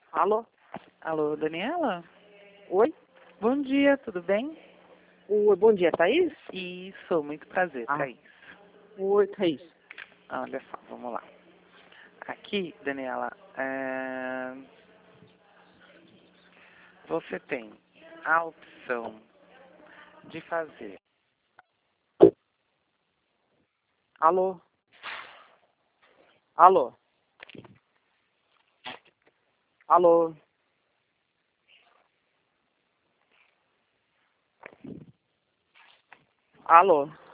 Alô? Alô, Daniela? Oi? Bom dia, tudo bem? Oi, bom dia, Thaís? Isso, muito prazer, Ah. Thaís. Oi, Thaís. Olha só, vamos lá. Aqui, Daniela, você tem a opção de fazer. Alô? Alô? Alô? Alô?